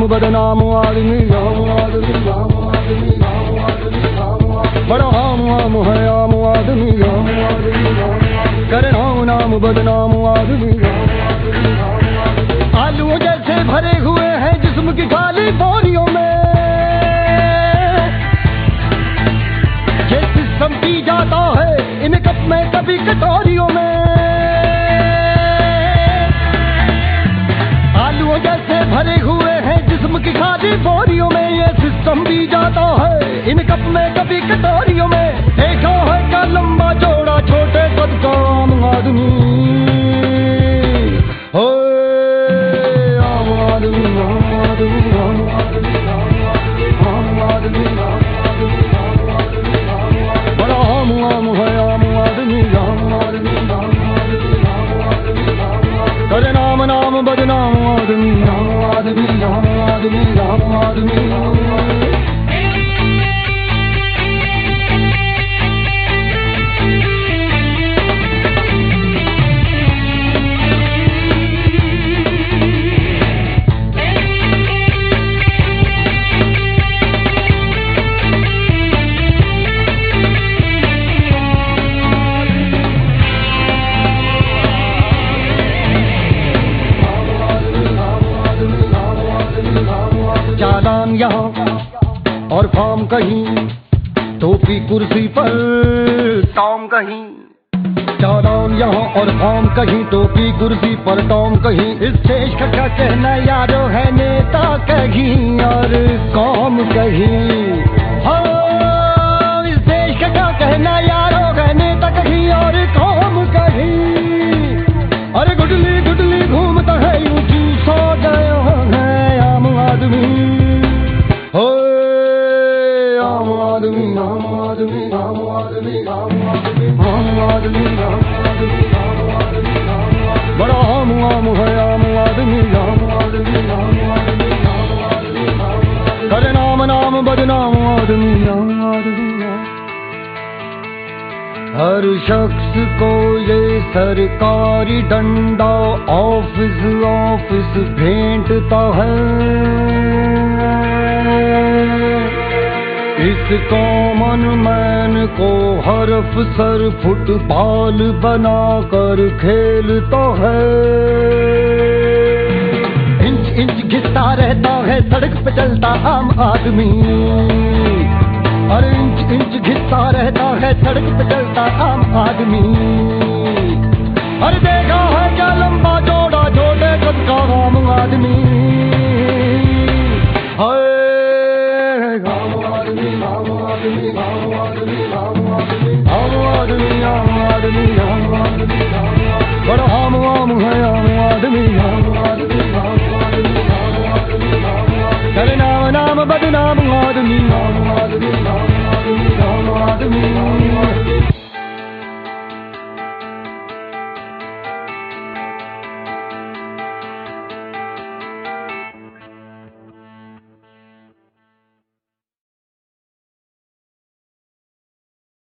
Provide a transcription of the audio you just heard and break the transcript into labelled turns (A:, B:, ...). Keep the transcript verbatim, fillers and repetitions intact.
A: बदनाम आदमी, आम आदमी, आम आदमी, आम आदमी, आम आदमी, बड़ा आम आम है आम आदमी, आम आदमी, करे नाम नाम बदनाम आदमी। आलू जैसे भरे हुए हैं जिस्म की खाली बोरियों में, ये सिस्टम पी जाता है इन कप में कभी कटोरियों में। आलू जैसे भरे हुए हैं जिस्म की खाली बोरियों में, ये सिस्टम भी जाता है इन कप में कभी कटोरियों में। देखा है क्या लंबा चौड़ा छोटे कद का आम आदमी, हो आम आदमी, आम आदमी, आम आदमी, आम आदमी, बड़ा आम आम है आम आदमी, आम आदमी, करे नाम नाम बदनाम आदमी, आम आदमी, आम आदमी, आम आदमी। चालान यहाँ और फॉर्म कहीं, टोपी कुर्सी पर टॉम कहीं। चालान यहाँ और फॉर्म कहीं, टोपी कुर्सी पर टॉम कहीं। इस देश का क्या कहना यारो है नेता कहीं और कौम कहीं। हाँ, इस देश का क्या कहना यारो है नेता कहीं और कौम कहीं। अरे गुडली गुडली घूमता है यूं चूसा गया है आम आदमी, हो आम आदमी, आम आदमी, आम आदमी, आम आदमी, आम आदमी, आम आदमी, आम आदमी, बड़ा आम आम है आम आदमी, आम आदमी, आम आदमी, आम आदमी, करे नाम नाम बदनाम आदमी, आम आदमी। हर शख्स को ये सरकारी डंडा ऑफिस ऑफिस भेंटता है। इस कॉमन मैन को हर अफसर फुटबॉल बनाकर खेलता है। इंच इंच घिसता रहता है सड़क पे चलता आम आदमी, अरे इंच इंच घिसता रहता है सड़क पे चलता आम आदमी। अरे देखा है क्या लंबा चौड़ा छोटे कद का आम आदमी, हाय आम आदमी, आम आदमी, आम आदमी, आम आदमी, आम आदमी, आम आदमी, आम आदमी, बड़ा आम आम है आम आदमी, आम आदमी, आम आदमी, आम आदमी, करे नाम नाम बदनाम आदमी, आम आदमी।